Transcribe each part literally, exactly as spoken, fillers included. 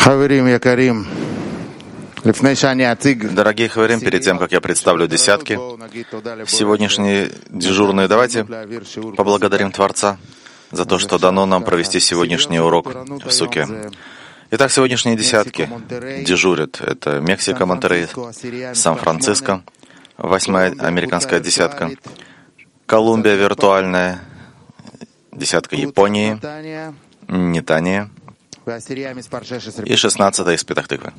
Дорогие хаверим, перед тем, как я представлю десятки, сегодняшние дежурные, давайте поблагодарим Творца за то, что дано нам провести сегодняшний урок в суке. Итак, сегодняшние десятки дежурят. Это Мексика, Монтеррей, Сан-Франциско, восьмая американская десятка, Колумбия виртуальная, десятка Японии, Нетания и шестнадцатая из Петах-Тыквы.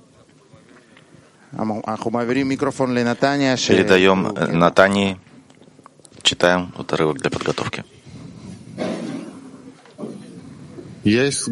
Передаем Натании, читаем отрывок для подготовки. Есть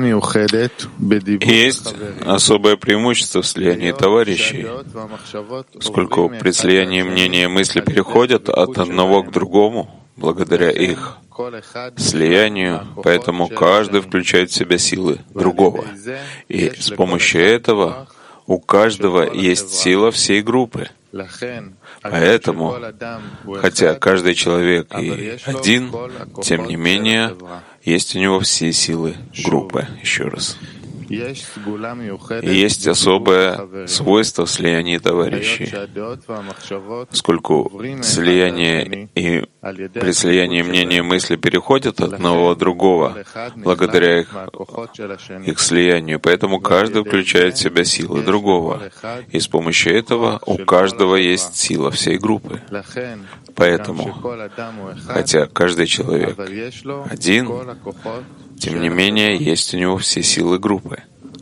особое преимущество в слиянии товарищей, поскольку при слиянии мнения и мысли переходят от одного к другому, благодаря их слиянию, поэтому каждый включает в себя силы другого. И с помощью этого у каждого есть сила всей группы. Поэтому, хотя каждый человек и один, тем не менее, есть у него все силы группы. Еще раз. И есть особое свойство в слиянии товарищей, поскольку слияние и при слиянии мнения и мысли переходят от одного к другого, благодаря их, их слиянию. Поэтому каждый включает в себя силы другого, и с помощью этого у каждого есть сила всей группы. Поэтому, хотя каждый человек один, тем не менее, есть у него все силы группы.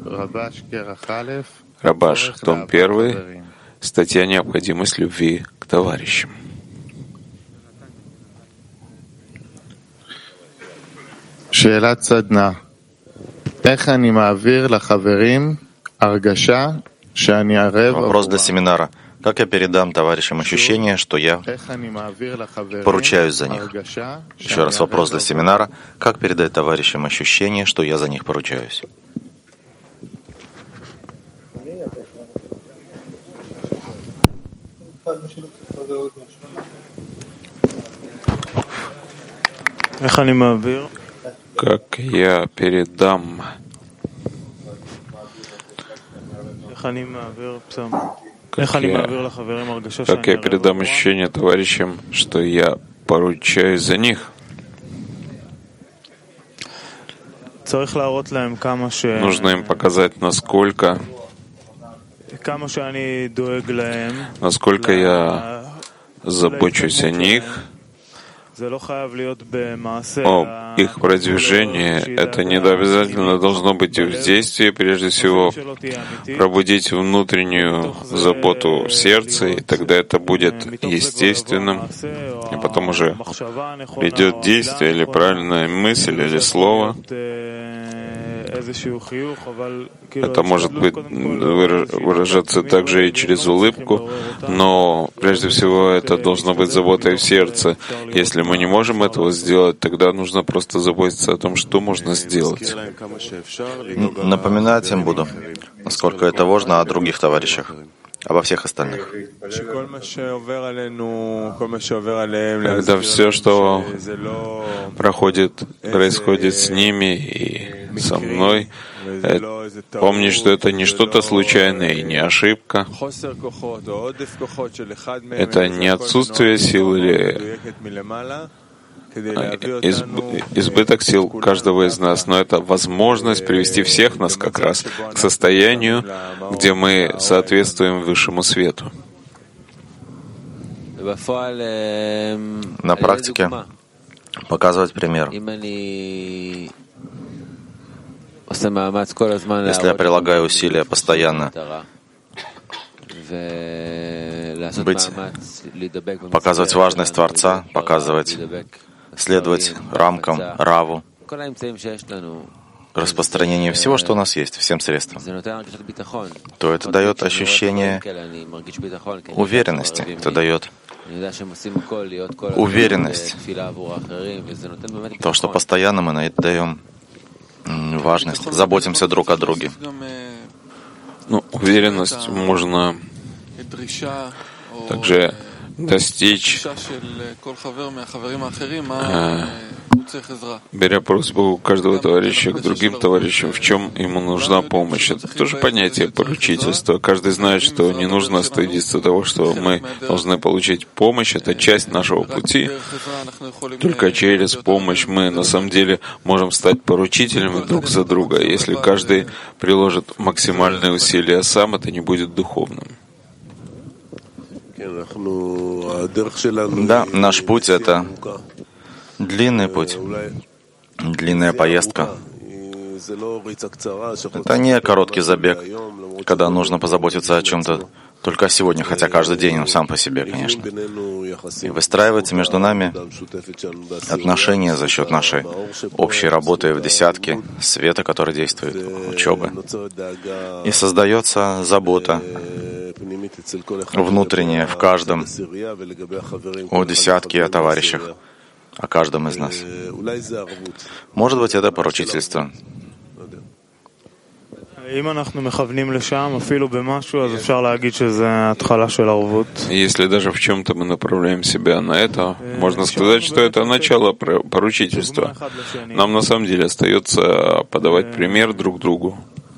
Рабаш, том первый, статья «Необходимость любви к товарищам». Вопрос для семинара. Как я передам товарищам ощущение, что я поручаюсь за них? Еще раз вопрос для семинара. Как передать товарищам ощущение, что я за них поручаюсь? Как я передам? Как я, как я передам ощущение товарищам, что я поручаюсь за них? Нужно им показать, насколько, насколько я забочусь о них, о их продвижении. Это не обязательно должно быть в действии. Прежде всего, пробудить внутреннюю заботу в сердце, и тогда это будет естественным. И потом уже придет действие, или правильная мысль, или слово. Это может быть выражаться также и через улыбку, но прежде всего это должно быть заботой в сердце. Если мы не можем этого сделать, тогда нужно просто заботиться о том, что можно сделать. Напоминать им буду, насколько это важно, о других товарищах, обо всех остальных. Когда все, что проходит, происходит с ними и со мной, помни, что это не что-то случайное и не ошибка. Это не отсутствие сил или избыток сил каждого из нас, но это возможность привести всех нас как раз к состоянию, где мы соответствуем высшему свету. На практике показывать пример. Если я прилагаю усилия постоянно быть, показывать важность Творца, показывать, следовать рамкам, раву, распространению всего, что у нас есть, всем средствам, то это дает ощущение уверенности, это дает уверенность, то, что постоянно мы на это даем важность, заботимся друг о друге. Ну, уверенность можно также достичь э, беря просьбу каждого товарища к другим товарищам, в чем ему нужна помощь. Это тоже понятие поручительства. Каждый знает, что не нужно стыдиться того, что мы должны получить помощь. Это часть нашего пути. Только через помощь мы на самом деле можем стать поручителями друг за друга. Если каждый приложит максимальные усилия сам, это не будет духовным. Да, наш путь — это длинный путь, длинная поездка. Это не короткий забег, когда нужно позаботиться о чем-то только сегодня, хотя каждый день он сам по себе, конечно. И выстраивается между нами отношения за счет нашей общей работы в десятке, света, который действует, учебы. И создается забота внутренняя в каждом, о десятке, о товарищах, о каждом из нас. Может быть, это поручительство. Если даже в чем-то мы направляем себя на это, можно сказать, что это начало поручительства. Нам на самом деле остается подавать пример друг другу.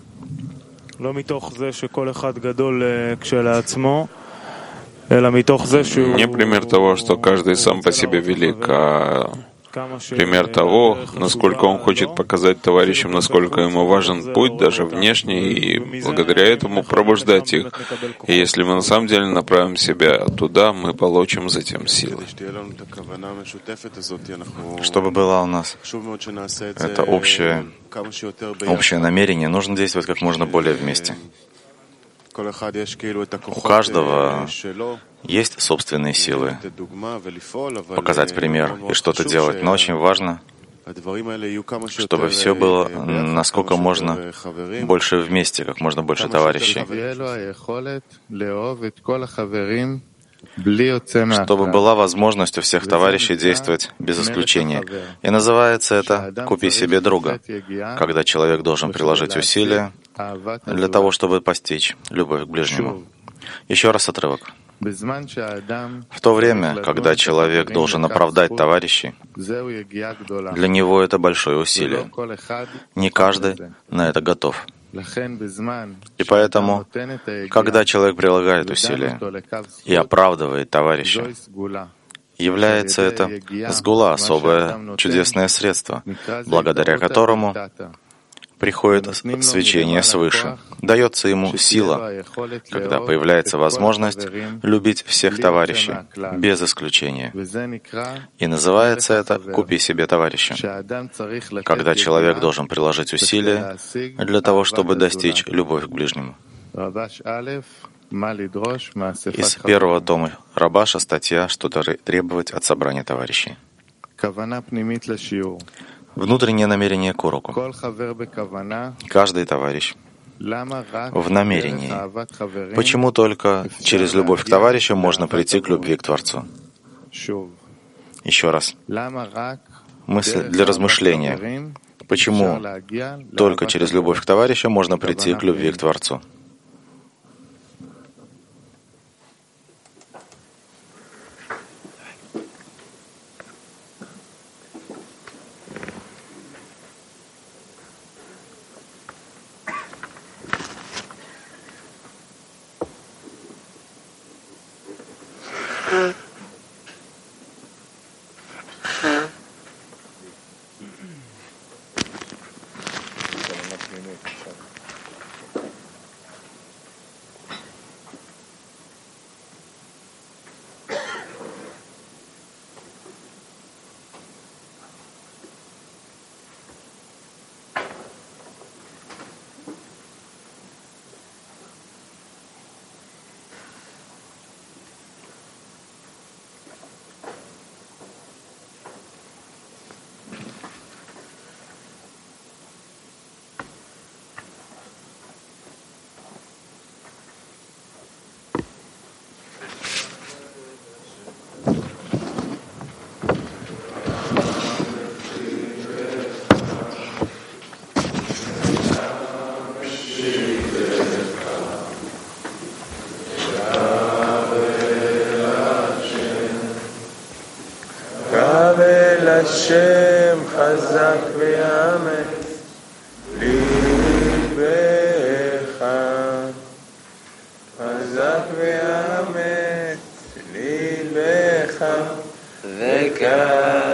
Не пример того, что каждый сам по себе велик, а пример того, насколько он хочет показать товарищам, насколько ему важен путь, даже внешний, и благодаря этому пробуждать их. И если мы на самом деле направим себя туда, мы получим затем силы. Чтобы было у нас это общее, общее намерение, нужно действовать как можно более вместе. У каждого есть собственные силы показать пример и что-то делать, но очень важно, чтобы все было насколько можно больше вместе, как можно больше товарищей. Чтобы была возможность у всех товарищей действовать без исключения. И называется это «купи себе друга», когда человек должен приложить усилия для того, чтобы постичь любовь к ближнему. Еще раз отрывок. В то время, когда человек должен оправдать товарищей, для него это большое усилие. Не каждый на это готов. И поэтому, когда человек прилагает усилия и оправдывает товарища, является это сгула, особое чудесное средство, благодаря которому приходит свечение свыше, дается ему сила, когда появляется возможность любить всех товарищей, без исключения. И называется это «купи себе товарища», когда человек должен приложить усилия для того, чтобы достичь любовь к ближнему. Из первого тома Рабаша статья «Что требовать от собрания товарищей». Внутреннее намерение к уроку. Каждый товарищ в намерении. Почему только через любовь к товарищу можно прийти к любви к Творцу? Еще раз. Мысль для размышления. Почему только через любовь к товарищу можно прийти к любви к Творцу? Hashem chazak ve'amet libecha chazak ve'amet libecha v'kach